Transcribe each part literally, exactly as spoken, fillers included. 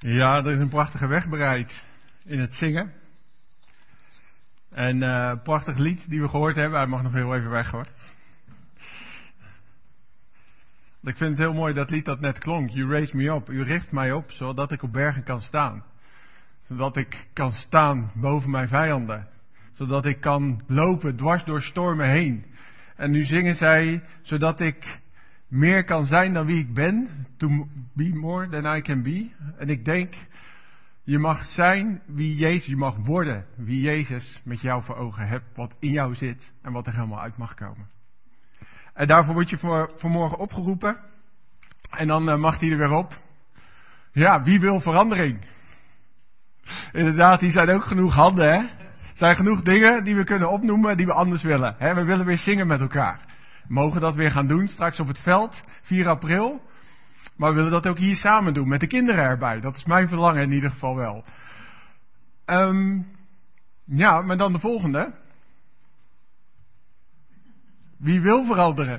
Ja, er is een prachtige weg bereid in het zingen. En uh, prachtig lied die we gehoord hebben. Hij mag nog heel even weg hoor. Ik vind het heel mooi dat lied dat net klonk. You raise me up. U richt mij op zodat ik op bergen kan staan. Zodat ik kan staan boven mijn vijanden. Zodat ik kan lopen dwars door stormen heen. En nu zingen zij zodat ik meer kan zijn dan wie ik ben. To be more than I can be. En ik denk, je mag zijn wie Jezus, je mag worden wie Jezus met jou voor ogen hebt. Wat in jou zit en wat er helemaal uit mag komen. En daarvoor word je voor, voor morgen opgeroepen. En dan uh, mag hij er weer op. Ja, wie wil verandering? Inderdaad, hier zijn ook genoeg handen, hè. Er zijn genoeg dingen die we kunnen opnoemen die we anders willen. Hè? We willen weer zingen met elkaar. We mogen dat weer gaan doen straks op het veld, vier april. Maar we willen dat ook hier samen doen, met de kinderen erbij. Dat is mijn verlangen in ieder geval wel. Um, ja, maar dan de volgende. Wie wil veranderen?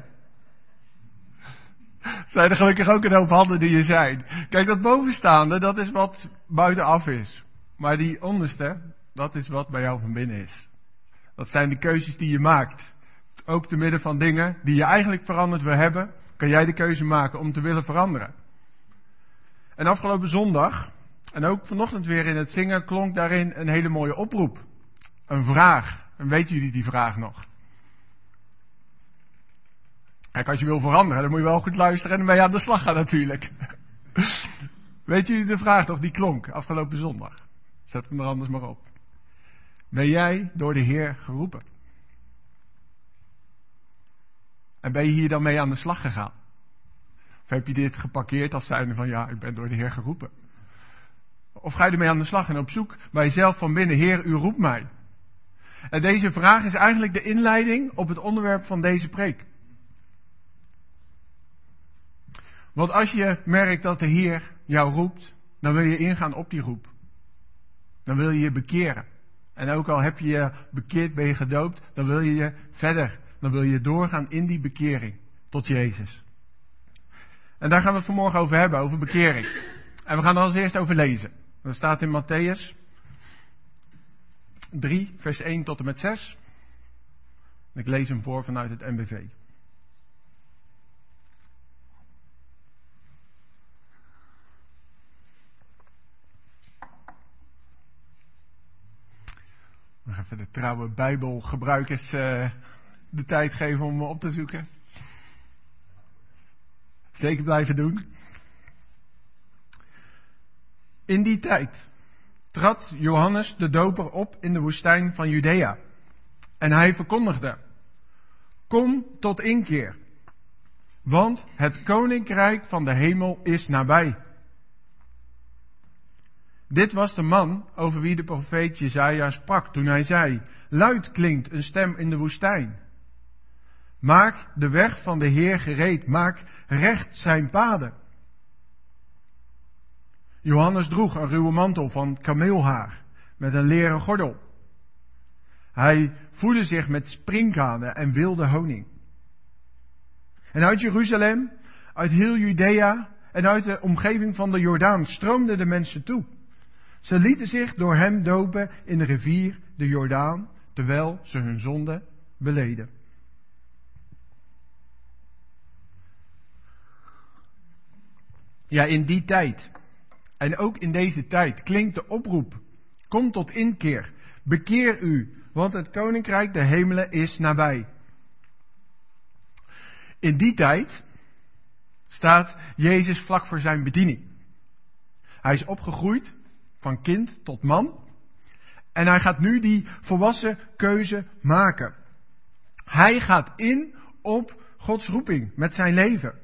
Zijn er gelukkig ook een hoop handen die er zijn. Kijk, dat bovenstaande, dat is wat buitenaf is. Maar die onderste, dat is wat bij jou van binnen is. Dat zijn de keuzes die je maakt. Ook te midden van dingen die je eigenlijk veranderd wil hebben, kan jij de keuze maken om te willen veranderen. En afgelopen zondag, en ook vanochtend weer in het zingen, klonk daarin een hele mooie oproep. Een vraag. En weten jullie die vraag nog? Kijk, als je wil veranderen, dan moet je wel goed luisteren en dan ben je aan de slag gaan natuurlijk. Weet jullie de vraag nog die klonk afgelopen zondag? Zet hem er anders maar op. Ben jij door de Heer geroepen? En ben je hier dan mee aan de slag gegaan? Of heb je dit geparkeerd als zijnde van ja, ik ben door de Heer geroepen? Of ga je ermee aan de slag en op zoek bij jezelf van binnen, Heer, u roept mij. En deze vraag is eigenlijk de inleiding op het onderwerp van deze preek. Want als je merkt dat de Heer jou roept, dan wil je ingaan op die roep. Dan wil je je bekeren. En ook al heb je je bekeerd, ben je gedoopt, dan wil je je verder. Dan wil je doorgaan in die bekering tot Jezus. En daar gaan we het vanmorgen over hebben, over bekering. En we gaan er als eerst over lezen. Dat staat in Mattheüs drie, vers één tot en met zes. Ik lees hem voor vanuit het M B V. Nog even de trouwe Bijbelgebruikers uh, de tijd geven om op te zoeken. Zeker blijven doen. In die tijd trad Johannes de Doper op in de woestijn van Judea. En hij verkondigde: kom tot inkeer, want het koninkrijk van de hemel is nabij. Dit was de man over wie de profeet Jesaja sprak toen hij zei: luid klinkt een stem in de woestijn. Maak de weg van de Heer gereed, maak recht zijn paden. Johannes droeg een ruwe mantel van kameelhaar met een leren gordel. Hij voedde zich met sprinkhanen en wilde honing. En uit Jeruzalem, uit heel Judea en uit de omgeving van de Jordaan stroomden de mensen toe. Ze lieten zich door hem dopen in de rivier de Jordaan, terwijl ze hun zonde beleden. Ja, in die tijd, en ook in deze tijd, klinkt de oproep: kom tot inkeer, bekeer u, want het koninkrijk der hemelen is nabij. In die tijd staat Jezus vlak voor zijn bediening. Hij is opgegroeid van kind tot man. En hij gaat nu die volwassen keuze maken. Hij gaat in op Gods roeping met zijn leven.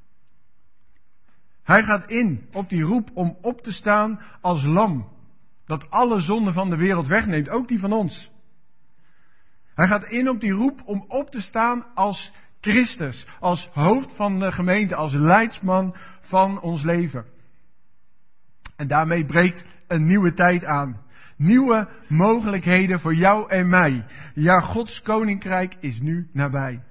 Hij gaat in op die roep om op te staan als lam. Dat alle zonden van de wereld wegneemt, ook die van ons. Hij gaat in op die roep om op te staan als Christus. Als hoofd van de gemeente, als leidsman van ons leven. En daarmee breekt een nieuwe tijd aan. Nieuwe mogelijkheden voor jou en mij. Ja, Gods koninkrijk is nu nabij.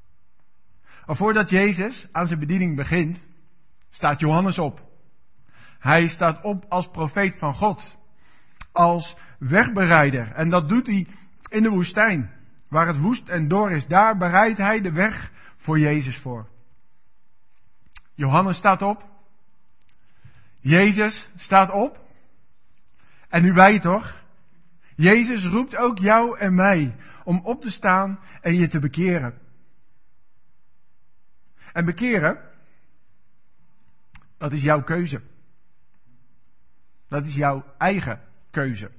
Maar voordat Jezus aan zijn bediening begint, staat Johannes op. Hij staat op als profeet van God. Als wegbereider. En dat doet hij in de woestijn. Waar het woest en dor is. Daar bereidt hij de weg voor Jezus voor. Johannes staat op. Jezus staat op. En nu wij toch? Jezus roept ook jou en mij om op te staan en je te bekeren. En bekeren, dat is jouw keuze. Dat is jouw eigen keuze.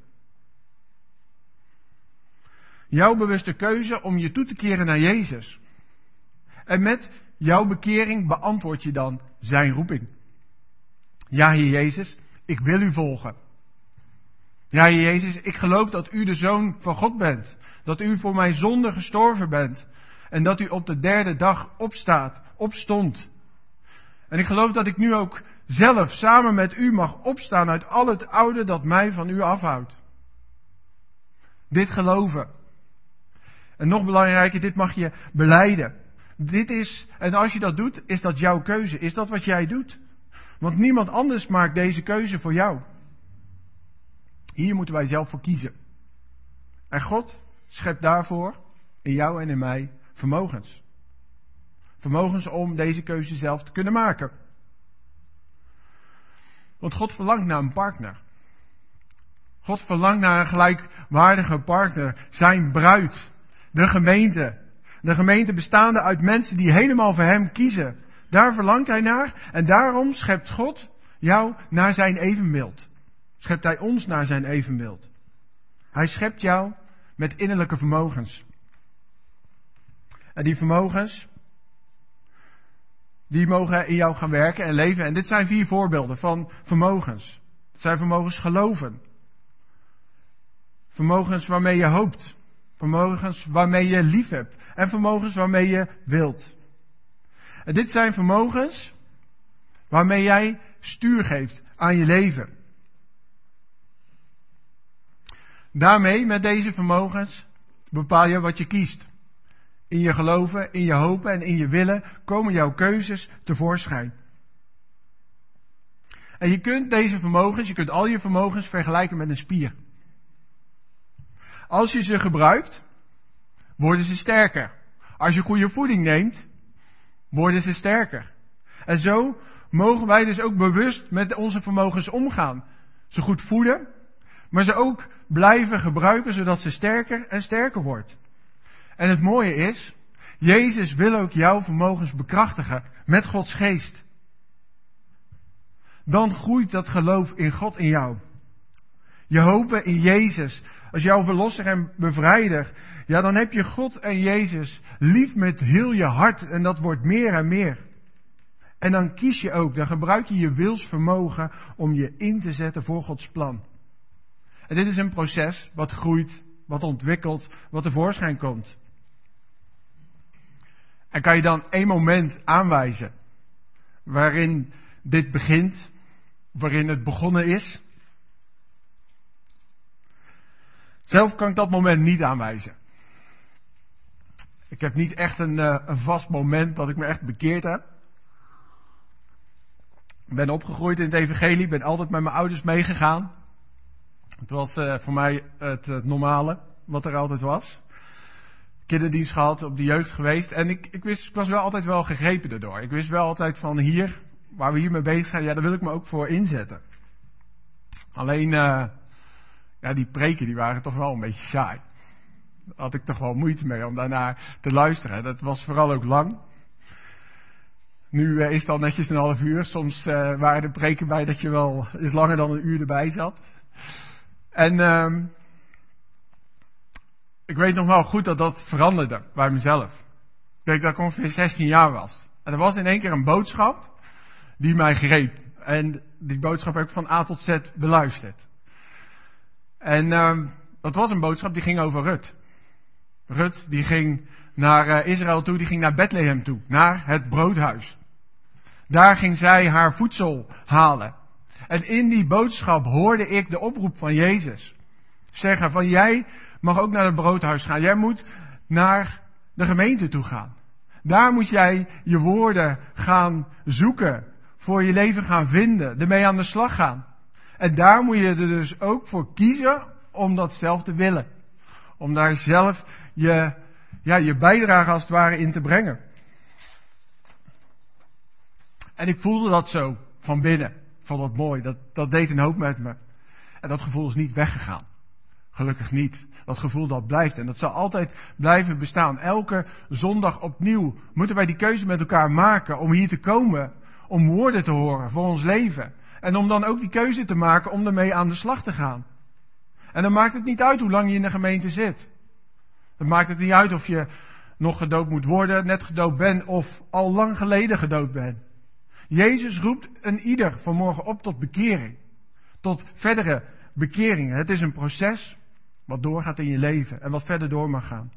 Jouw bewuste keuze om je toe te keren naar Jezus. En met jouw bekering beantwoord je dan zijn roeping. Ja, Heer Jezus, ik wil u volgen. Ja, Heer Jezus, ik geloof dat u de Zoon van God bent. Dat u voor mijn zonde gestorven bent. En dat u op de derde dag opstaat, opstond. En ik geloof dat ik nu ook zelf samen met u mag opstaan uit al het oude dat mij van u afhoudt. Dit geloven. En nog belangrijker, dit mag je belijden. Dit is, en als je dat doet, is dat jouw keuze. Is dat wat jij doet? Want niemand anders maakt deze keuze voor jou. Hier moeten wij zelf voor kiezen. En God schept daarvoor, in jou en in mij, vermogens. Vermogens om deze keuze zelf te kunnen maken. Want God verlangt naar een partner. God verlangt naar een gelijkwaardige partner. Zijn bruid. De gemeente. De gemeente bestaande uit mensen die helemaal voor hem kiezen. Daar verlangt hij naar. En daarom schept God jou naar zijn evenbeeld. Schept hij ons naar zijn evenbeeld. Hij schept jou met innerlijke vermogens. En die vermogens, die mogen in jou gaan werken en leven. En dit zijn vier voorbeelden van vermogens. Het zijn vermogens geloven. Vermogens waarmee je hoopt. Vermogens waarmee je lief hebt. En vermogens waarmee je wilt. En dit zijn vermogens waarmee jij stuur geeft aan je leven. Daarmee, met deze vermogens, bepaal je wat je kiest. In je geloven, in je hopen en in je willen komen jouw keuzes tevoorschijn. En je kunt deze vermogens, je kunt al je vermogens vergelijken met een spier. Als je ze gebruikt, worden ze sterker. Als je goede voeding neemt, worden ze sterker. En zo mogen wij dus ook bewust met onze vermogens omgaan. Ze goed voeden, maar ze ook blijven gebruiken zodat ze sterker en sterker wordt. En het mooie is, Jezus wil ook jouw vermogens bekrachtigen met Gods geest. Dan groeit dat geloof in God in jou. Je hopen in Jezus als jouw verlosser en bevrijder. Ja, dan heb je God en Jezus lief met heel je hart en dat wordt meer en meer. En dan kies je ook, dan gebruik je je wilsvermogen om je in te zetten voor Gods plan. En dit is een proces wat groeit, wat ontwikkelt, wat tevoorschijn komt. En kan je dan één moment aanwijzen waarin dit begint, waarin het begonnen is? Zelf kan ik dat moment niet aanwijzen. Ik heb niet echt een, uh, een vast moment dat ik me echt bekeerd heb. Ik ben opgegroeid in het evangelie, ben altijd met mijn ouders meegegaan. Het was uh, voor mij het uh, normale, wat er altijd was. Kinderdienst gehad, op de jeugd geweest. En ik, ik, wist, ik was wel altijd wel gegrepen daardoor. Ik wist wel altijd van hier, waar we hier mee bezig zijn, ja, daar wil ik me ook voor inzetten. Alleen, uh, ja, die preken die waren toch wel een beetje saai. Daar had ik toch wel moeite mee om daarnaar te luisteren. Dat was vooral ook lang. Nu uh, is het al netjes een half uur. Soms uh, waren er preken bij dat je wel eens langer dan een uur erbij zat. En uh, ik weet nog wel goed dat dat veranderde bij mezelf. Ik denk dat ik ongeveer zestien jaar was. En er was in één keer een boodschap die mij greep. En die boodschap heb ik van A tot Z beluisterd. En uh, dat was een boodschap die ging over Rut. Rut die ging naar uh, Israël toe, die ging naar Bethlehem toe. Naar het broodhuis. Daar ging zij haar voedsel halen. En in die boodschap hoorde ik de oproep van Jezus. Zeggen van jij mag ook naar het broodhuis gaan. Jij moet naar de gemeente toe gaan. Daar moet jij je woorden gaan zoeken voor je leven gaan vinden, ermee aan de slag gaan. En daar moet je er dus ook voor kiezen om dat zelf te willen. Om daar zelf je, ja, je bijdrage als het ware in te brengen. En ik voelde dat zo van binnen. Ik vond dat mooi. Dat, dat deed een hoop met me. En dat gevoel is niet weggegaan. Gelukkig niet. Dat gevoel dat blijft. En dat zal altijd blijven bestaan. Elke zondag opnieuw moeten wij die keuze met elkaar maken om hier te komen. Om woorden te horen voor ons leven. En om dan ook die keuze te maken om ermee aan de slag te gaan. En dan maakt het niet uit hoe lang je in de gemeente zit. Dan maakt het niet uit of je nog gedoopt moet worden, net gedoopt bent of al lang geleden gedoopt bent. Jezus roept een ieder vanmorgen op tot bekering. Tot verdere bekeringen. Het is een proces wat doorgaat in je leven en wat verder door mag gaan.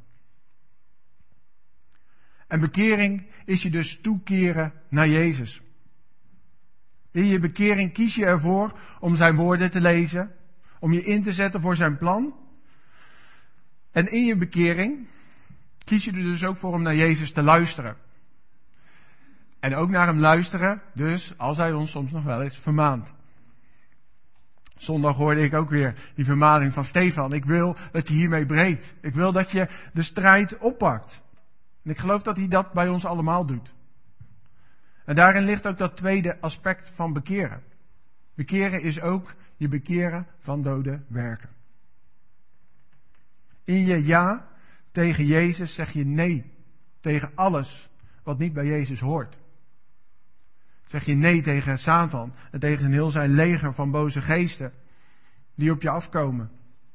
En bekering is je dus toekeren naar Jezus. In je bekering kies je ervoor om zijn woorden te lezen, om je in te zetten voor zijn plan. En in je bekering kies je er dus ook voor om naar Jezus te luisteren. En ook naar hem luisteren, dus als hij ons soms nog wel eens vermaant. Zondag hoorde ik ook weer die vermaning van Stefan. Ik wil dat je hiermee breekt. Ik wil dat je de strijd oppakt. En ik geloof dat hij dat bij ons allemaal doet. En daarin ligt ook dat tweede aspect van bekeren. Bekeren is ook je bekeren van dode werken. In je ja tegen Jezus zeg je nee tegen alles wat niet bij Jezus hoort. Zeg je nee tegen Satan en tegen heel zijn leger van boze geesten die op je afkomen.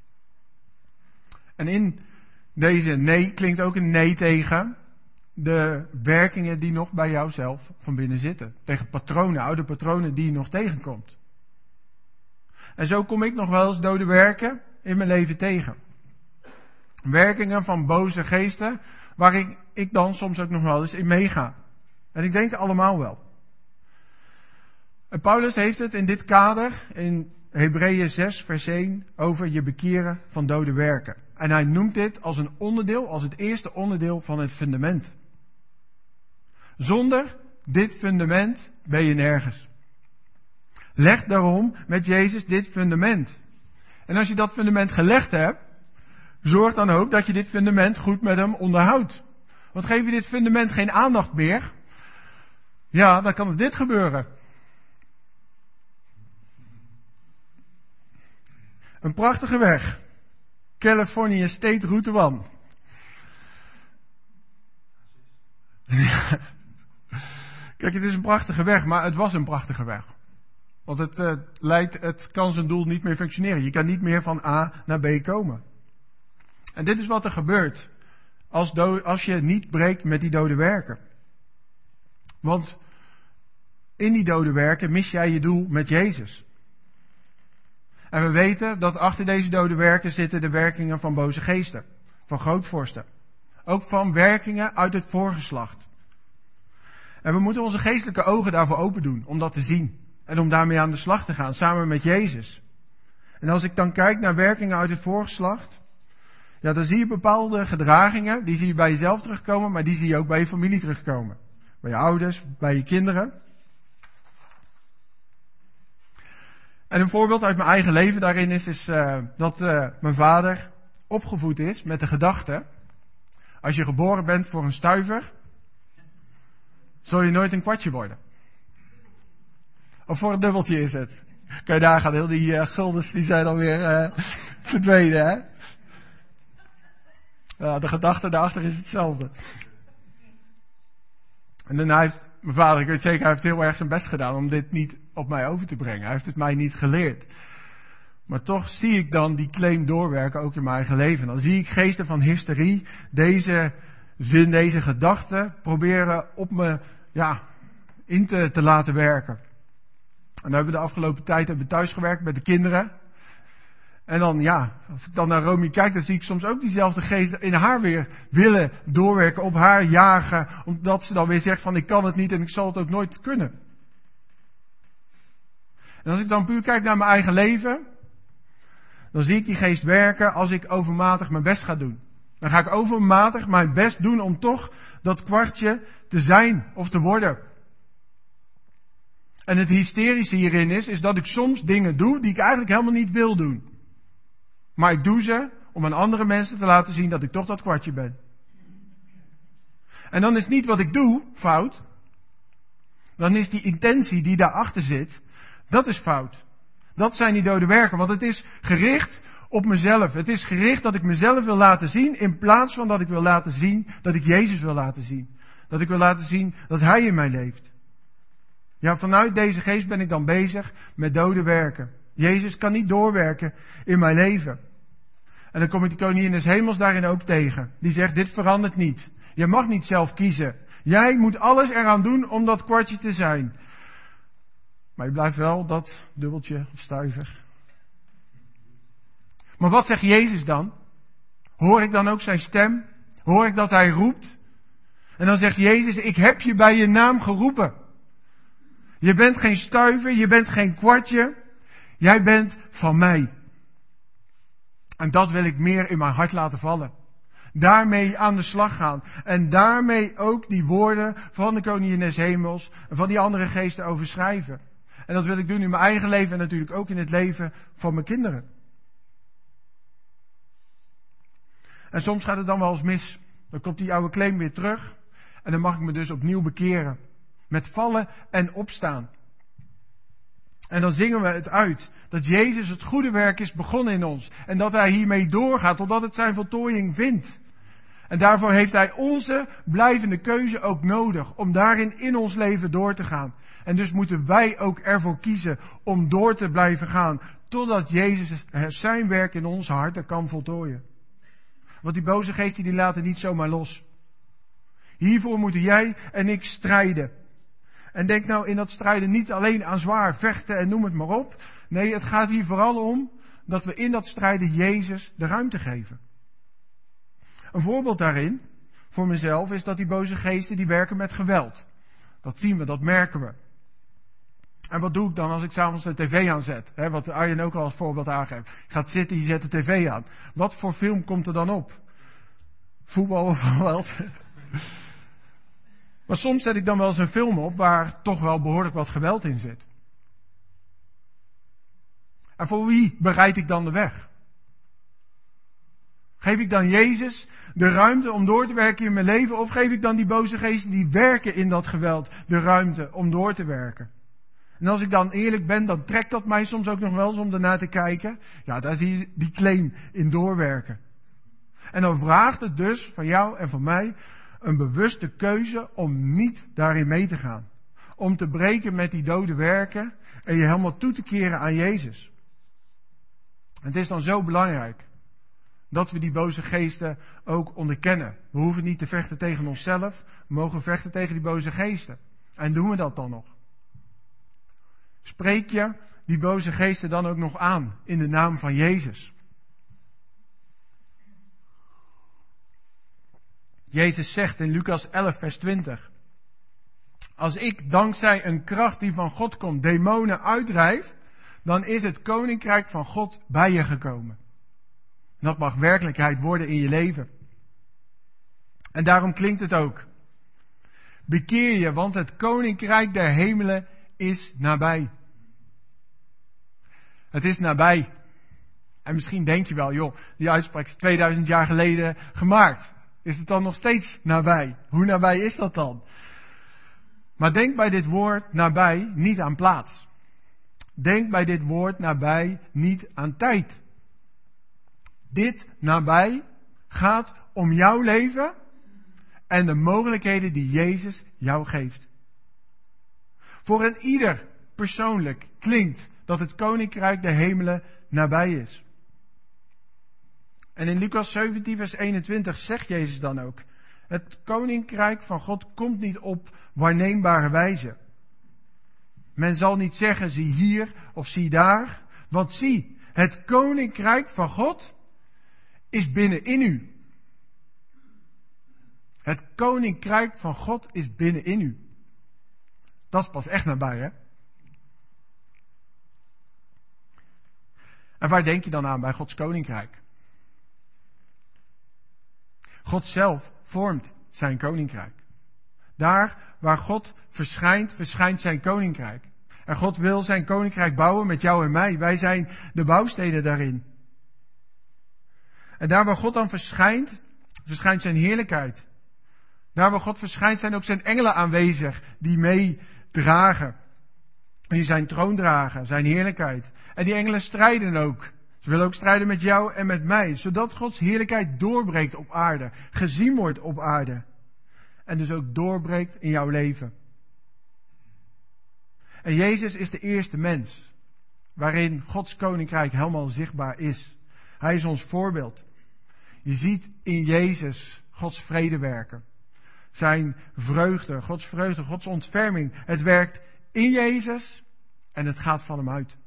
En in deze nee klinkt ook een nee tegen de werkingen die nog bij jouzelf van binnen zitten. Tegen patronen, oude patronen die je nog tegenkomt. En zo kom ik nog wel eens dode werken in mijn leven tegen. Werkingen van boze geesten waar ik, ik dan soms ook nog wel eens in meega. En ik denk allemaal wel. En Paulus heeft het in dit kader, in Hebreeën zes vers één, over je bekeren van dode werken. En hij noemt dit als een onderdeel, als het eerste onderdeel van het fundament. Zonder dit fundament ben je nergens. Leg daarom met Jezus dit fundament. En als je dat fundament gelegd hebt, zorg dan ook dat je dit fundament goed met hem onderhoudt. Want geef je dit fundament geen aandacht meer, ja, dan kan er dit gebeuren. Een prachtige weg. California State Route één. Ja. Kijk, het is een prachtige weg, maar het was een prachtige weg. Want het, uh, leidt, het kan zijn doel niet meer functioneren. Je kan niet meer van A naar B komen. En dit is wat er gebeurt als, do- als je niet breekt met die dode werken. Want in die dode werken mis jij je doel met Jezus. En we weten dat achter deze dode werken zitten de werkingen van boze geesten. Van grootvorsten. Ook van werkingen uit het voorgeslacht. En we moeten onze geestelijke ogen daarvoor open doen. Om dat te zien. En om daarmee aan de slag te gaan. Samen met Jezus. En als ik dan kijk naar werkingen uit het voorgeslacht. Ja, dan zie je bepaalde gedragingen. Die zie je bij jezelf terugkomen. Maar die zie je ook bij je familie terugkomen. Bij je ouders, bij je kinderen. En een voorbeeld uit mijn eigen leven daarin is, is uh, dat uh, mijn vader opgevoed is met de gedachte. Als je geboren bent voor een stuiver, zul je nooit een kwartje worden. Of voor een dubbeltje is het. Kan je daar gaan, heel die uh, guldens die zijn alweer uh, verdwenen, hè? Ja, de gedachte daarachter is hetzelfde. En dan heeft mijn vader, ik weet zeker, hij heeft heel erg zijn best gedaan om dit niet op mij over te brengen. Hij heeft het mij niet geleerd. Maar toch zie ik dan die claim doorwerken ook in mijn eigen leven. Dan zie ik geesten van hysterie, deze zin, deze gedachten proberen op me, ja, in te, te laten werken. En dan hebben we de afgelopen tijd hebben we thuis gewerkt met de kinderen. En dan, ja, als ik dan naar Romy kijk, dan zie ik soms ook diezelfde geesten in haar weer willen doorwerken, op haar jagen, omdat ze dan weer zegt van ik kan het niet en ik zal het ook nooit kunnen. En als ik dan puur kijk naar mijn eigen leven, dan zie ik die geest werken als ik overmatig mijn best ga doen. Dan ga ik overmatig mijn best doen om toch dat kwartje te zijn of te worden. En het hysterische hierin is, is dat ik soms dingen doe die ik eigenlijk helemaal niet wil doen. Maar ik doe ze om aan andere mensen te laten zien dat ik toch dat kwartje ben. En dan is niet wat ik doe fout. Dan is die intentie die daarachter zit, dat is fout. Dat zijn die dode werken, want het is gericht op mezelf. Het is gericht dat ik mezelf wil laten zien, in plaats van dat ik wil laten zien dat ik Jezus wil laten zien. Dat ik wil laten zien dat Hij in mij leeft. Ja, vanuit deze geest ben ik dan bezig met dode werken. Jezus kan niet doorwerken in mijn leven. En dan kom ik de koningin des hemels daarin ook tegen. Die zegt, dit verandert niet. Je mag niet zelf kiezen. Jij moet alles eraan doen om dat kwartje te zijn. Maar je blijft wel dat dubbeltje of stuiver. Maar wat zegt Jezus dan? Hoor ik dan ook zijn stem? Hoor ik dat hij roept? En dan zegt Jezus, ik heb je bij je naam geroepen. Je bent geen stuiver, je bent geen kwartje. Jij bent van mij. En dat wil ik meer in mijn hart laten vallen. Daarmee aan de slag gaan. En daarmee ook die woorden van de koningin des hemels en van die andere geesten overschrijven. En dat wil ik doen in mijn eigen leven en natuurlijk ook in het leven van mijn kinderen. En soms gaat het dan wel eens mis. Dan komt die oude claim weer terug. En dan mag ik me dus opnieuw bekeren. Met vallen en opstaan. En dan zingen we het uit. Dat Jezus het goede werk is begonnen in ons. En dat Hij hiermee doorgaat totdat het zijn voltooiing vindt. En daarvoor heeft Hij onze blijvende keuze ook nodig. Om daarin in ons leven door te gaan. En dus moeten wij ook ervoor kiezen om door te blijven gaan. Totdat Jezus zijn werk in ons harten kan voltooien. Want die boze geesten die laten niet zomaar los. Hiervoor moeten jij en ik strijden. En denk nou in dat strijden niet alleen aan zwaar vechten en noem het maar op. Nee, het gaat hier vooral om dat we in dat strijden Jezus de ruimte geven. Een voorbeeld daarin, voor mezelf, is dat die boze geesten die werken met geweld. Dat zien we, dat merken we. En wat doe ik dan als ik s'avonds de tv aanzet? He, wat Arjen ook al als voorbeeld aangeeft. Je gaat zitten, je zet de tv aan. Wat voor film komt er dan op? Voetbal of geweld? Maar soms zet ik dan wel eens een film op waar toch wel behoorlijk wat geweld in zit. En voor wie bereid ik dan de weg? Geef ik dan Jezus de ruimte om door te werken in mijn leven? Of geef ik dan die boze geesten die werken in dat geweld de ruimte om door te werken? En als ik dan eerlijk ben, dan trekt dat mij soms ook nog wel eens om ernaar te kijken. Ja, daar zie je die claim in doorwerken. En dan vraagt het dus van jou en van mij een bewuste keuze om niet daarin mee te gaan. Om te breken met die dode werken en je helemaal toe te keren aan Jezus. En het is dan zo belangrijk dat we die boze geesten ook onderkennen. We hoeven niet te vechten tegen onszelf, we mogen vechten tegen die boze geesten. En doen we dat dan nog? Spreek je die boze geesten dan ook nog aan in de naam van Jezus? Jezus zegt in Lucas elf vers twintig. Als ik dankzij een kracht die van God komt demonen uitdrijf, dan is het koninkrijk van God bij je gekomen. Dat mag werkelijkheid worden in je leven. En daarom klinkt het ook. Bekeer je, want het koninkrijk der hemelen is nabij. Het is nabij. En misschien denk je wel, joh, die uitspraak is tweeduizend jaar geleden gemaakt. Is het dan nog steeds nabij? Hoe nabij is dat dan? Maar denk bij dit woord nabij niet aan plaats. Denk bij dit woord nabij niet aan tijd. Dit nabij gaat om jouw leven en de mogelijkheden die Jezus jou geeft. Voor een ieder persoonlijk klinkt dat het koninkrijk der hemelen nabij is. En in Lucas zeventien vers eenentwintig zegt Jezus dan ook: het koninkrijk van God komt niet op waarneembare wijze. Men zal niet zeggen, zie hier of zie daar. Want zie, het koninkrijk van God is binnenin u. Het koninkrijk van God is binnenin u. Dat is pas echt nabij, hè? En waar denk je dan aan bij Gods koninkrijk? God zelf vormt zijn koninkrijk. Daar waar God verschijnt, verschijnt zijn koninkrijk. En God wil zijn koninkrijk bouwen met jou en mij. Wij zijn de bouwstenen daarin. En daar waar God dan verschijnt, verschijnt zijn heerlijkheid. Daar waar God verschijnt zijn ook zijn engelen aanwezig die meedragen. Die zijn troon dragen, zijn heerlijkheid. En die engelen strijden ook. Ze willen ook strijden met jou en met mij. Zodat Gods heerlijkheid doorbreekt op aarde. Gezien wordt op aarde. En dus ook doorbreekt in jouw leven. En Jezus is de eerste mens. Waarin Gods koninkrijk helemaal zichtbaar is. Hij is ons voorbeeld. Je ziet in Jezus Gods vrede werken. Zijn vreugde, Gods vreugde, Gods ontferming. Het werkt in Jezus en het gaat van hem uit.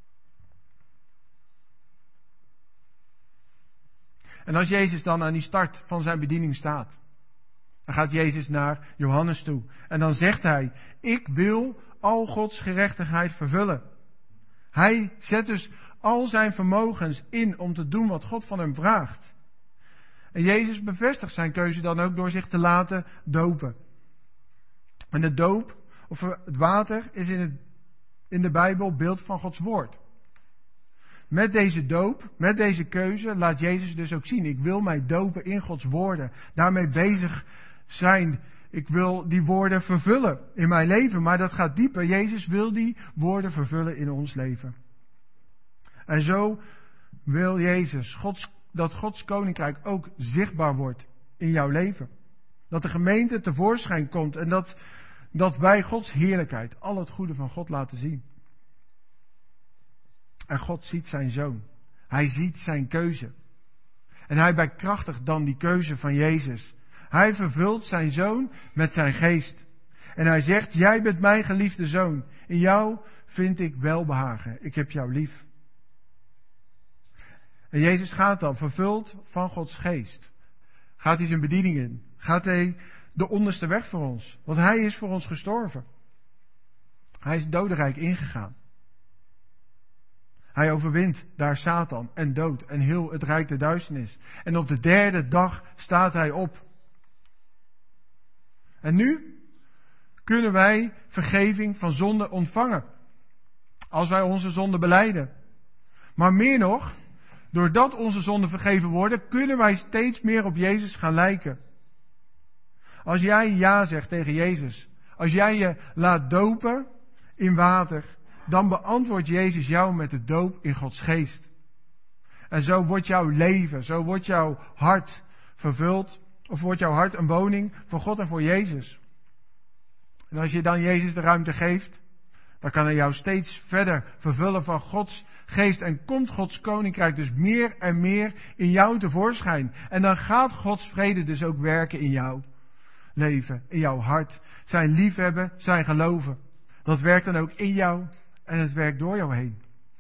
En als Jezus dan aan die start van zijn bediening staat, dan gaat Jezus naar Johannes toe. En dan zegt hij, ik wil al Gods gerechtigheid vervullen. Hij zet dus al zijn vermogens in om te doen wat God van hem vraagt. En Jezus bevestigt zijn keuze dan ook door zich te laten dopen. En de doop, of het water, is in, het, in de Bijbel beeld van Gods woord. Met deze doop, met deze keuze, laat Jezus dus ook zien. Ik wil mij dopen in Gods woorden. Daarmee bezig zijn. Ik wil die woorden vervullen in mijn leven. Maar dat gaat dieper. Jezus wil die woorden vervullen in ons leven. En zo wil Jezus Gods, dat Gods koninkrijk ook zichtbaar wordt in jouw leven. Dat de gemeente tevoorschijn komt en dat, dat wij Gods heerlijkheid, al het goede van God laten zien. En God ziet zijn zoon. Hij ziet zijn keuze. En hij bekrachtigt dan die keuze van Jezus. Hij vervult zijn zoon met zijn geest. En hij zegt, jij bent mijn geliefde zoon. In jou vind ik welbehagen. Ik heb jou lief. En Jezus gaat dan, vervuld van Gods geest. Gaat hij zijn bediening in. Gaat hij de onderste weg voor ons. Want hij is voor ons gestorven. Hij is het dodenrijk ingegaan. Hij overwint daar Satan en dood en heel het rijk der duisternis. En op de derde dag staat hij op. En nu kunnen wij vergeving van zonde ontvangen. Als wij onze zonde belijden. Maar meer nog, doordat onze zonden vergeven worden, kunnen wij steeds meer op Jezus gaan lijken. Als jij ja zegt tegen Jezus, als jij je laat dopen in water, dan beantwoordt Jezus jou met de doop in Gods geest. En zo wordt jouw leven, zo wordt jouw hart vervuld, of wordt jouw hart een woning voor God en voor Jezus. En als je dan Jezus de ruimte geeft, dan kan hij jou steeds verder vervullen van Gods geest. En komt Gods koninkrijk dus meer en meer in jou tevoorschijn. En dan gaat Gods vrede dus ook werken in jouw leven, in jouw hart. Zijn liefhebben, zijn geloven. Dat werkt dan ook in jou en het werkt door jou heen.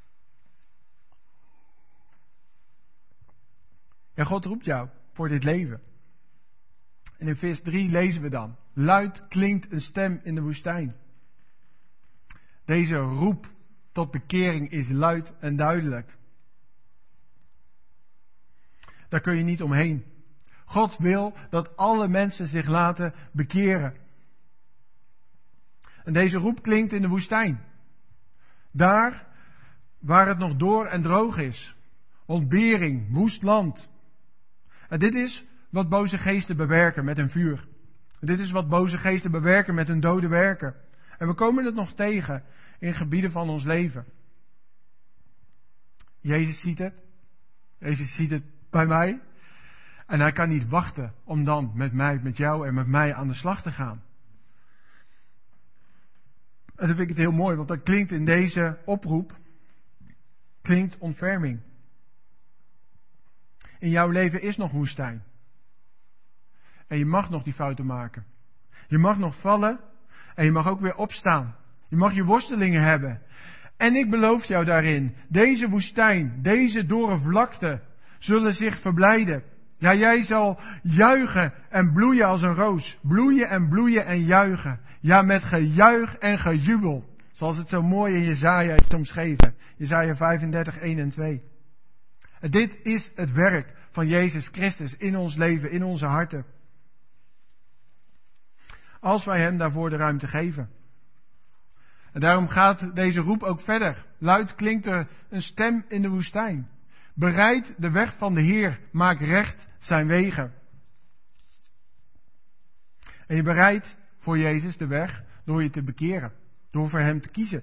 Ja, God roept jou voor dit leven. En in vers drie lezen we dan. Luid klinkt een stem in de woestijn. Deze roep tot bekering is luid en duidelijk. Daar kun je niet omheen. God wil dat alle mensen zich laten bekeren. En deze roep klinkt in de woestijn. Daar waar het nog door en droog is. Ontbering, woest land. En dit is wat boze geesten bewerken met een vuur. Dit is wat boze geesten bewerken met hun dode werken. En we komen het nog tegen in gebieden van ons leven. Jezus ziet het. Jezus ziet het bij mij. En hij kan niet wachten om dan met mij, met jou en met mij aan de slag te gaan. En dan vind ik het heel mooi, want dan klinkt in deze oproep, klinkt ontferming. In jouw leven is nog woestijn. En je mag nog die fouten maken. Je mag nog vallen en je mag ook weer opstaan. Je mag je worstelingen hebben. En ik beloof jou daarin, deze woestijn, deze dorre vlakte zullen zich verblijden. Ja, jij zal juichen en bloeien als een roos. Bloeien en bloeien en juichen. Ja, met gejuich en gejubel. Zoals het zo mooi in Jesaja is omschreven. Jesaja vijfendertig, één en twee. En dit is het werk van Jezus Christus in ons leven, in onze harten. Als wij hem daarvoor de ruimte geven. En daarom gaat deze roep ook verder. Luid klinkt er een stem in de woestijn. Bereid de weg van de Heer, maak recht zijn wegen. En je bereidt voor Jezus de weg door je te bekeren. Door voor hem te kiezen.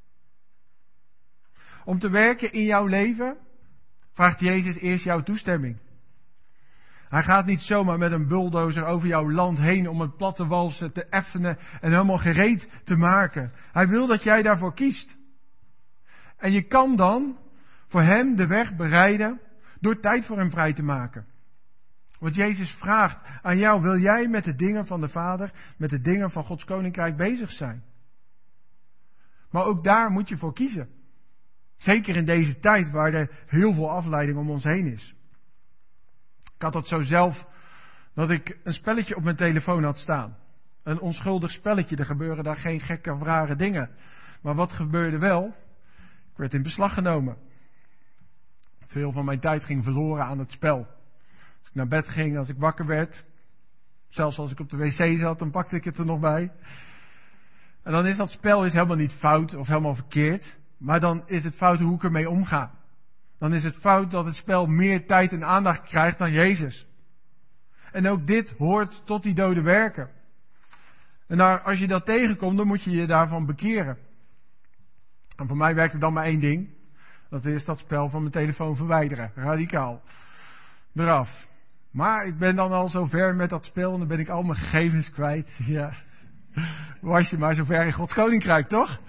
Om te werken in jouw leven vraagt Jezus eerst jouw toestemming. Hij gaat niet zomaar met een bulldozer over jouw land heen om het platte walsen te effenen en helemaal gereed te maken. Hij wil dat jij daarvoor kiest. En je kan dan voor hem de weg bereiden door tijd voor hem vrij te maken. Want Jezus vraagt aan jou, wil jij met de dingen van de Vader, met de dingen van Gods Koninkrijk bezig zijn? Maar ook daar moet je voor kiezen. Zeker in deze tijd waar er heel veel afleiding om ons heen is. Ik had dat zo zelf, dat ik een spelletje op mijn telefoon had staan. Een onschuldig spelletje, er gebeuren daar geen gekke of rare dingen. Maar wat gebeurde wel? Ik werd in beslag genomen. Veel van mijn tijd ging verloren aan het spel. Als ik naar bed ging, als ik wakker werd, zelfs als ik op de wc zat, dan pakte ik het er nog bij. En dan is dat spel is helemaal niet fout of helemaal verkeerd. Maar dan is het fout hoe ik ermee omga. Dan is het fout dat het spel meer tijd en aandacht krijgt dan Jezus. En ook dit hoort tot die dode werken. En daar, als je dat tegenkomt, dan moet je je daarvan bekeren. En voor mij werkt er dan maar één ding. Dat is dat spel van mijn telefoon verwijderen. Radicaal. Eraf. Maar ik ben dan al zo ver met dat spel en dan ben ik al mijn gegevens kwijt. Ja. Was je maar zo ver in Gods Koninkrijk, toch?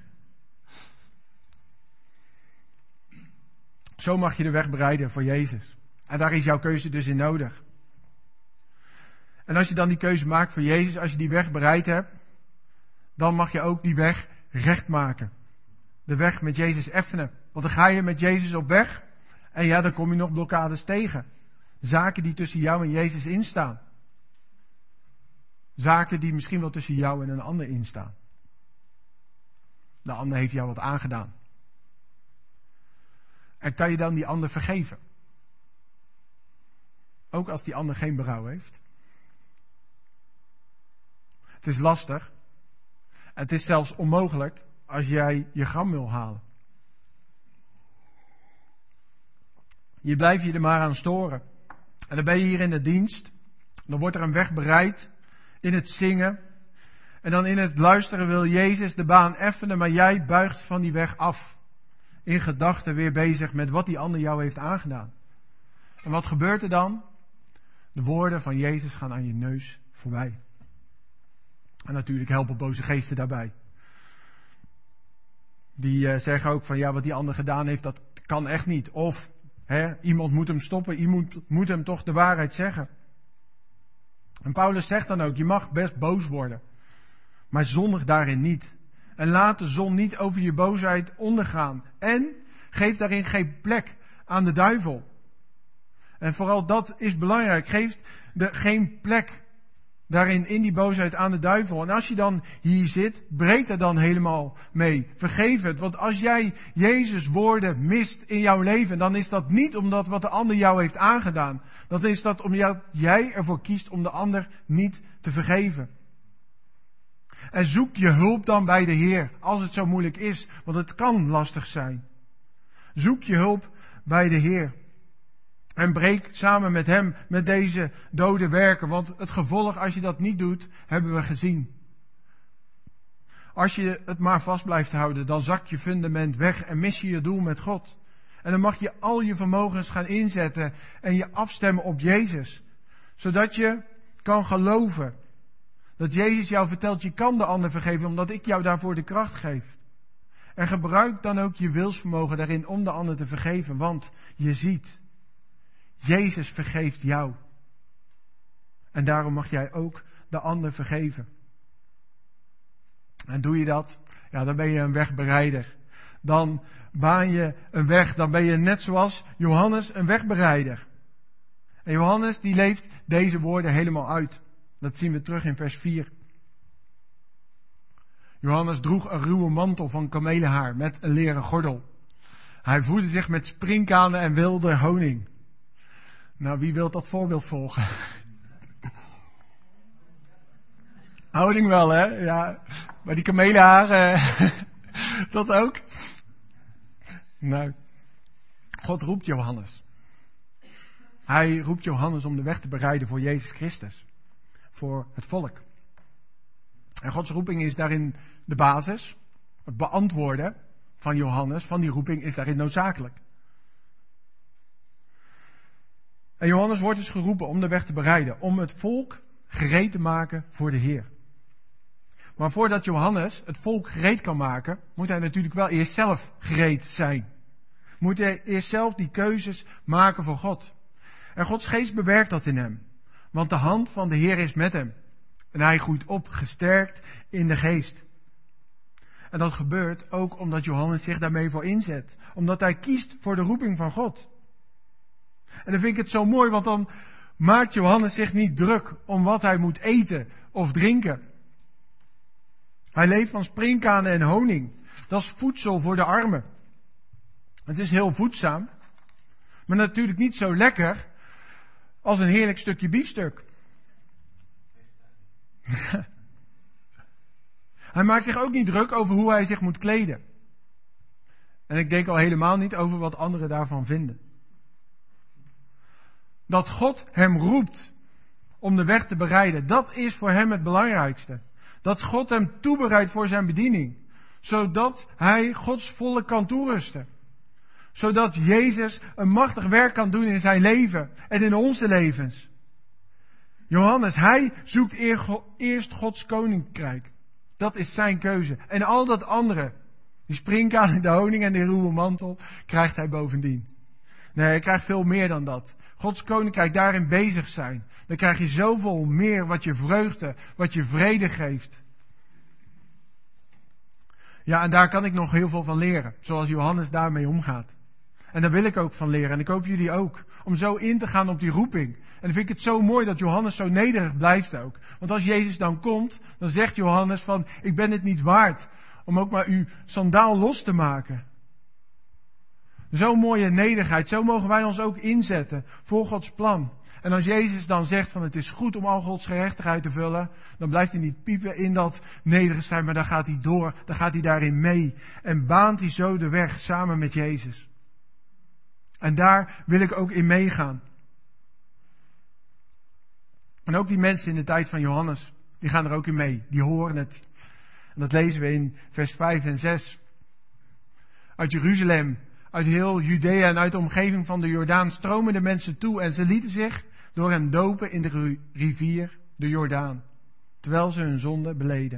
Zo mag je de weg bereiden voor Jezus. En daar is jouw keuze dus in nodig. En als je dan die keuze maakt voor Jezus, als je die weg bereid hebt, dan mag je ook die weg recht maken. De weg met Jezus effenen. Want dan ga je met Jezus op weg en ja, dan kom je nog blokkades tegen. Zaken die tussen jou en Jezus instaan. Zaken die misschien wel tussen jou en een ander instaan. De ander heeft jou wat aangedaan. En kan je dan die ander vergeven? Ook als die ander geen berouw heeft. Het is lastig. Het is zelfs onmogelijk als jij je gram wil halen. Je blijft je er maar aan storen. En dan ben je hier in de dienst. Dan wordt er een weg bereid in het zingen. En dan in het luisteren wil Jezus de baan effenen, maar jij buigt van die weg af. In gedachten weer bezig met wat die ander jou heeft aangedaan. En wat gebeurt er dan? De woorden van Jezus gaan aan je neus voorbij. En natuurlijk helpen boze geesten daarbij. Die uh, zeggen ook van ja, wat die ander gedaan heeft, dat kan echt niet. Of hè, iemand moet hem stoppen, iemand moet hem toch de waarheid zeggen. En Paulus zegt dan ook, je mag best boos worden. Maar zondig daarin niet. En laat de zon niet over je boosheid ondergaan. En geef daarin geen plek aan de duivel. En vooral dat is belangrijk. Geef de, geen plek daarin in die boosheid aan de duivel. En als je dan hier zit, breek er dan helemaal mee. Vergeef het. Want als jij Jezus woorden mist in jouw leven, dan is dat niet omdat wat de ander jou heeft aangedaan. Dan is dat omdat jij ervoor kiest om de ander niet te vergeven. En zoek je hulp dan bij de Heer, als het zo moeilijk is, want het kan lastig zijn. Zoek je hulp bij de Heer. En breek samen met hem met deze dode werken, want het gevolg als je dat niet doet, hebben we gezien. Als je het maar vast blijft houden, dan zakt je fundament weg en mis je je doel met God. En dan mag je al je vermogens gaan inzetten en je afstemmen op Jezus. Zodat je kan geloven. Dat Jezus jou vertelt, je kan de ander vergeven omdat ik jou daarvoor de kracht geef. En gebruik dan ook je wilsvermogen daarin om de ander te vergeven. Want je ziet, Jezus vergeeft jou. En daarom mag jij ook de ander vergeven. En doe je dat, ja, dan ben je een wegbereider. Dan baan je een weg, dan ben je net zoals Johannes een wegbereider. En Johannes die leeft deze woorden helemaal uit. Dat zien we terug in vers vier. Johannes droeg een ruwe mantel van kamelenhaar met een leren gordel. Hij voedde zich met sprinkhanen en wilde honing. Nou, wie wil dat voorbeeld volgen? Houding wel, hè? Ja. Maar die kamelenhaar, eh, dat ook. Nou, God roept Johannes. Hij roept Johannes om de weg te bereiden voor Jezus Christus. Voor het volk. En Gods roeping is daarin de basis. Het beantwoorden van Johannes, van die roeping, is daarin noodzakelijk. En Johannes wordt dus geroepen om de weg te bereiden. Om het volk gereed te maken voor de Heer. Maar voordat Johannes het volk gereed kan maken, moet hij natuurlijk wel eerst zelf gereed zijn. Moet hij eerst zelf die keuzes maken voor God. En Gods geest bewerkt dat in hem. Want de hand van de Heer is met hem. En hij groeit op, gesterkt in de geest. En dat gebeurt ook omdat Johannes zich daarmee voor inzet. Omdat hij kiest voor de roeping van God. En dan vind ik het zo mooi, want dan maakt Johannes zich niet druk om wat hij moet eten of drinken. Hij leeft van sprinkhanen en honing. Dat is voedsel voor de armen. Het is heel voedzaam. Maar natuurlijk niet zo lekker als een heerlijk stukje biefstuk. Hij maakt zich ook niet druk over hoe hij zich moet kleden. En ik denk al helemaal niet over wat anderen daarvan vinden. Dat God hem roept om de weg te bereiden, dat is voor hem het belangrijkste. Dat God hem toebereidt voor zijn bediening. Zodat hij Gods volk kan toerusten. Zodat Jezus een machtig werk kan doen in zijn leven en in onze levens. Johannes, hij zoekt eerst Gods koninkrijk. Dat is zijn keuze. En al dat andere, die sprinkhaan, de honing en de ruwe mantel, krijgt hij bovendien. Nee, hij krijgt veel meer dan dat. Gods koninkrijk, daarin bezig zijn. Dan krijg je zoveel meer wat je vreugde, wat je vrede geeft. Ja, en daar kan ik nog heel veel van leren. Zoals Johannes daarmee omgaat. En daar wil ik ook van leren. En ik hoop jullie ook. Om zo in te gaan op die roeping. En dan vind ik het zo mooi dat Johannes zo nederig blijft ook. Want als Jezus dan komt, dan zegt Johannes van, ik ben het niet waard om ook maar uw sandaal los te maken. Zo'n mooie nederigheid. Zo mogen wij ons ook inzetten voor Gods plan. En als Jezus dan zegt van het is goed om al Gods gerechtigheid te vullen, dan blijft hij niet piepen in dat nederig zijn, maar dan gaat hij door. Dan gaat hij daarin mee. En baant hij zo de weg samen met Jezus. En daar wil ik ook in meegaan. En ook die mensen in de tijd van Johannes, die gaan er ook in mee. Die horen het. En dat lezen we in vers vijf en zes. Uit Jeruzalem, uit heel Judea en uit de omgeving van de Jordaan stromen de mensen toe. En ze lieten zich door hem dopen in de rivier, de Jordaan. Terwijl ze hun zonde beleden.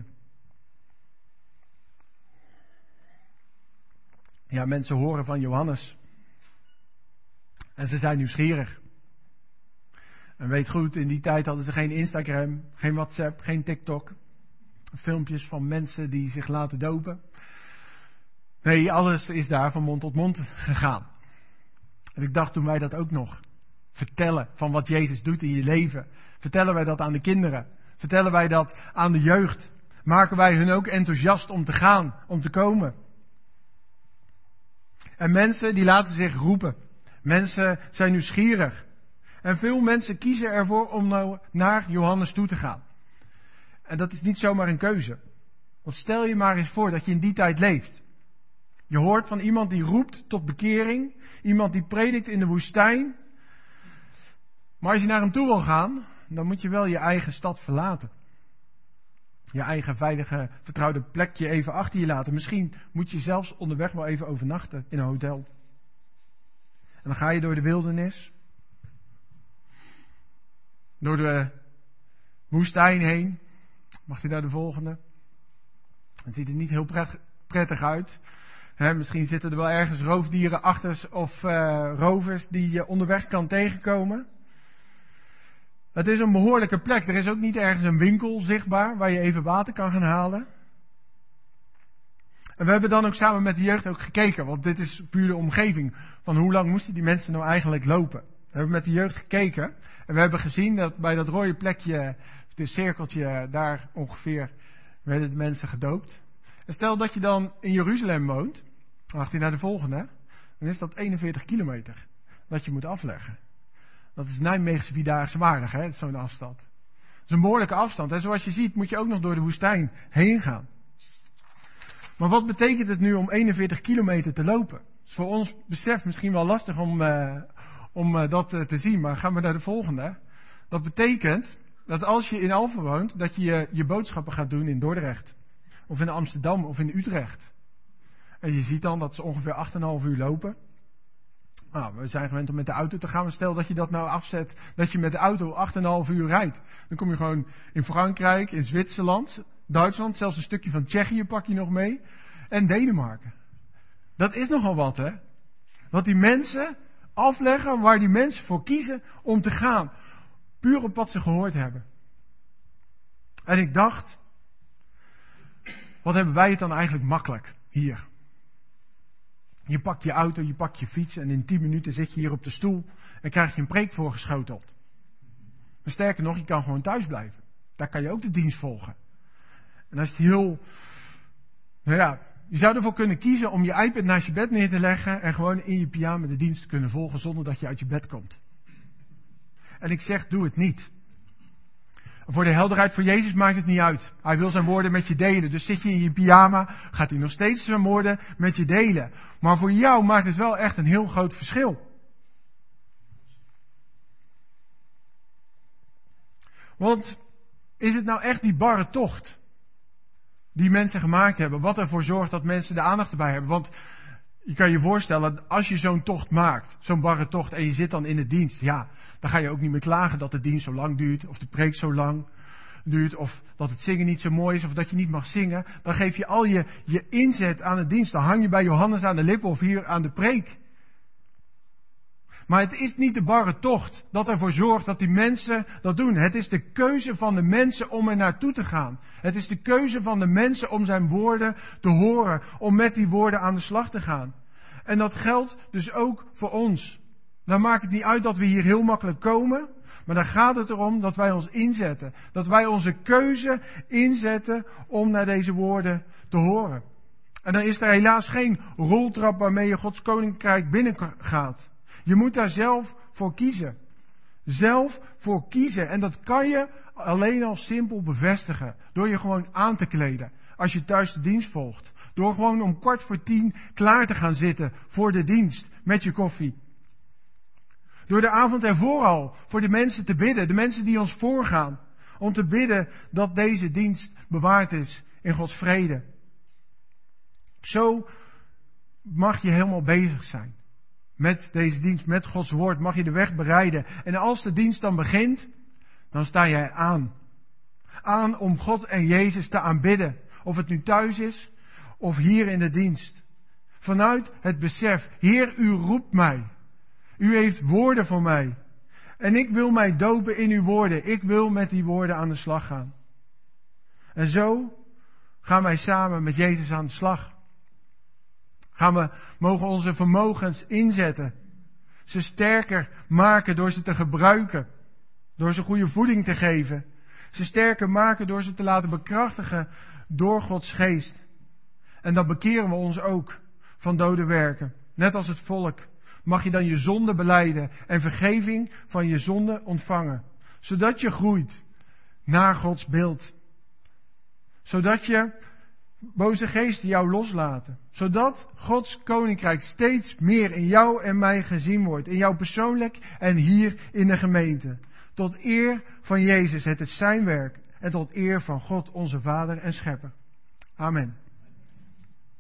Ja, mensen horen van Johannes. En ze zijn nieuwsgierig. En weet goed, in die tijd hadden ze geen Instagram, geen WhatsApp, geen TikTok. Filmpjes van mensen die zich laten dopen. Nee, alles is daar van mond tot mond gegaan. En ik dacht toen wij dat ook nog vertellen van wat Jezus doet in je leven. Vertellen wij dat aan de kinderen. Vertellen wij dat aan de jeugd. Maken wij hun ook enthousiast om te gaan, om te komen. En mensen die laten zich roepen. Mensen zijn nieuwsgierig. En veel mensen kiezen ervoor om nou naar Johannes toe te gaan. En dat is niet zomaar een keuze. Want stel je maar eens voor dat je in die tijd leeft. Je hoort van iemand die roept tot bekering. Iemand die predikt in de woestijn. Maar als je naar hem toe wil gaan, dan moet je wel je eigen stad verlaten. Je eigen veilige, vertrouwde plekje even achter je laten. Misschien moet je zelfs onderweg wel even overnachten in een hotel. En dan ga je door de wildernis. Door de woestijn heen. Mag je naar de volgende? Het ziet er niet heel prettig uit. He, misschien zitten er wel ergens roofdieren achter of uh, rovers die je onderweg kan tegenkomen. Het is een behoorlijke plek. Er is ook niet ergens een winkel zichtbaar waar je even water kan gaan halen. En we hebben dan ook samen met de jeugd ook gekeken, want dit is puur de omgeving. Van hoe lang moesten die mensen nou eigenlijk lopen? We hebben met de jeugd gekeken en we hebben gezien dat bij dat rode plekje, dit cirkeltje, daar ongeveer werden de mensen gedoopt. En stel dat je dan in Jeruzalem woont, dan wacht je naar de volgende, dan is dat eenenveertig kilometer dat je moet afleggen. Dat is Nijmeegse Vierdaagse waardig, hè, zo'n afstand. is een behoorlijke afstand. En zoals je ziet moet je ook nog door de woestijn heen gaan. Maar wat betekent het nu om eenenveertig kilometer te lopen? Dat is voor ons besef misschien wel lastig om, uh, om uh, dat uh, te zien. Maar gaan we naar de volgende. Dat betekent dat als je in Alphen woont, dat je, je je boodschappen gaat doen in Dordrecht. Of in Amsterdam of in Utrecht. En je ziet dan dat ze ongeveer acht komma vijf uur lopen. Nou, we zijn gewend om met de auto te gaan. Maar stel dat je dat nou afzet, dat je met de auto acht komma vijf uur rijdt. Dan kom je gewoon in Frankrijk, in Zwitserland, Duitsland, zelfs een stukje van Tsjechië pak je nog mee. En Denemarken. Dat is nogal wat, hè? Wat die mensen afleggen, waar die mensen voor kiezen om te gaan. Puur op wat ze gehoord hebben. En ik dacht, wat hebben wij het dan eigenlijk makkelijk hier? Je pakt je auto, je pakt je fiets en in tien minuten zit je hier op de stoel en krijg je een preek voorgeschoteld. Maar sterker nog, je kan gewoon thuis blijven. Daar kan je ook de dienst volgen. En als het heel, nou ja, je zou ervoor kunnen kiezen om je iPad naast je bed neer te leggen en gewoon in je pyjama de dienst te kunnen volgen zonder dat je uit je bed komt. En ik zeg, doe het niet. Voor de helderheid, voor Jezus maakt het niet uit. Hij wil zijn woorden met je delen. Dus zit je in je pyjama, gaat hij nog steeds zijn woorden met je delen. Maar voor jou maakt het wel echt een heel groot verschil. Want is het nou echt die barre tocht die mensen gemaakt hebben, wat ervoor zorgt dat mensen de aandacht erbij hebben? Want je kan je voorstellen, als je zo'n tocht maakt, zo'n barre tocht, en je zit dan in de dienst, ja, dan ga je ook niet meer klagen dat de dienst zo lang duurt, of de preek zo lang duurt, of dat het zingen niet zo mooi is, of dat je niet mag zingen. Dan geef je al je, je inzet aan de dienst. Dan hang je bij Johannes aan de lippen of hier aan de preek. Maar het is niet de barre tocht dat ervoor zorgt dat die mensen dat doen. Het is de keuze van de mensen om er naartoe te gaan. Het is de keuze van de mensen om zijn woorden te horen, om met die woorden aan de slag te gaan. En dat geldt dus ook voor ons. Dan maakt het niet uit dat we hier heel makkelijk komen, maar dan gaat het erom dat wij ons inzetten. Dat wij onze keuze inzetten om naar deze woorden te horen. En dan is er helaas geen roltrap waarmee je Gods koninkrijk binnengaat. Je moet daar zelf voor kiezen. Zelf voor kiezen. En dat kan je alleen al simpel bevestigen. Door je gewoon aan te kleden. Als je thuis de dienst volgt. Door gewoon om kwart voor tien klaar te gaan zitten voor de dienst. Met je koffie. Door de avond ervoor al voor de mensen te bidden. De mensen die ons voorgaan. Om te bidden dat deze dienst bewaard is in Gods vrede. Zo mag je helemaal bezig zijn. Met deze dienst, met Gods woord, mag je de weg bereiden. En als de dienst dan begint, dan sta jij aan. Aan om God en Jezus te aanbidden. Of het nu thuis is, of hier in de dienst. Vanuit het besef, Heer, u roept mij. U heeft woorden voor mij. En ik wil mij dopen in uw woorden. Ik wil met die woorden aan de slag gaan. En zo gaan wij samen met Jezus aan de slag. Gaan we, mogen onze vermogens inzetten. Ze sterker maken door ze te gebruiken. Door ze goede voeding te geven. Ze sterker maken door ze te laten bekrachtigen door Gods geest. En dan bekeren we ons ook van dode werken. Net als het volk. Mag je dan je zonde belijden en vergeving van je zonde ontvangen. Zodat je groeit naar Gods beeld. Zodat je boze geesten jou loslaten. Zodat Gods koninkrijk steeds meer in jou en mij gezien wordt. In jou persoonlijk en hier in de gemeente. Tot eer van Jezus, het is zijn werk. En tot eer van God onze Vader en Schepper. Amen.